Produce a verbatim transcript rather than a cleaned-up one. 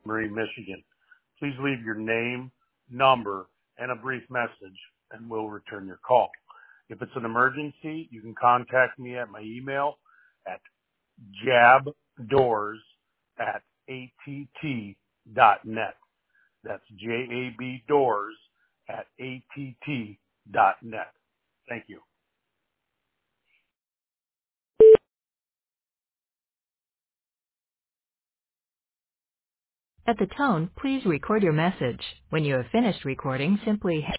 Marie, Michigan. Please leave your name, number, and a brief message, and we'll return your call. If it's an emergency, you can contact me at my email at jabdoors at att dot net. That's J A B doors at att dot net. Thank you. At the tone, please record your message. When you have finished recording, simply